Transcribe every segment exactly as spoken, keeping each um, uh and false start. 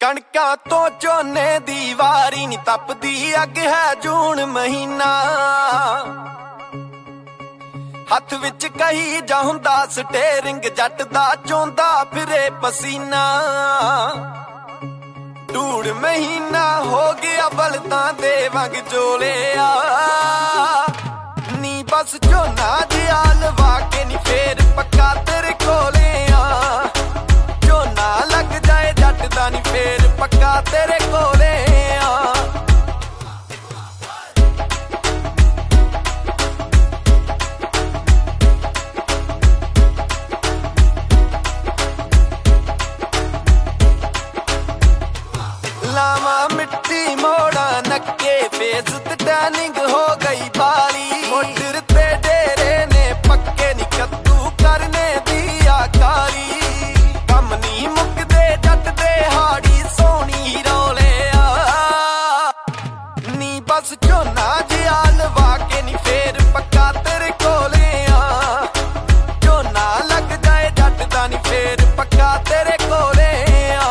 कणकां तो झोने दी वारी नी तपदी अग है जून महीना। हथ विच कही जा हुंदा स्टेरिंग जट दा चोंदा फिरे पसीना। ढूढ़ महीना हो गया बलतां दे वंग जोलिया नी बस झोना जिहा लवा के नी फेर पक्का तेरे कोले आ। झोना लग जाए जट दा नी फेर पक्का तेरे कोले आ। लावा मिट्टी मोड़ा नक्के फेस ते टैनिंग हो गई बाली। मोटर ते डेरे ने पक्के नी कद्दू करने दिया काली। कम नी मुकदे जट दे हाड़ी सोनी रोले आ नी बस झोना जिहा लवा के नी फेर पक्का तेरे कोले आ। झोना लग जाए जट दा नी फेर पक्का तेरे कोले आ।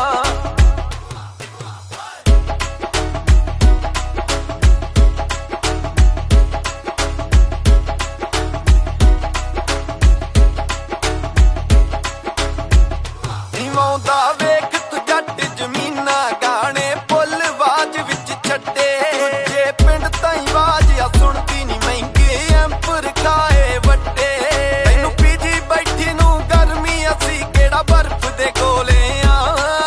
निवाउंदा वेख तू जट जमीना गाने पुल वाज विच छड्डे। दूजे पिंड ताईं वाज आ सुणदी नी महंगे एंपर खाए वड्डे। तैनूं पीजी बैठी नूं गर्मी असी केड़ा बर्फ दे कोले आ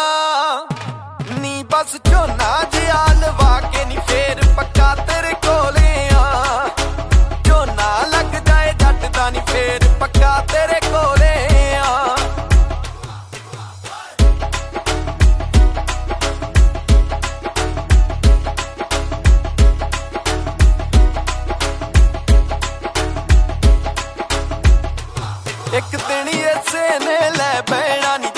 नी बस झोना जिहा लवा के नी फेर पक्का तेरे कोले आ। झोना लग जाए जट दा नी फेर पक्का तेरे कोले आ। एक दिन इसे ने लै बैणा नी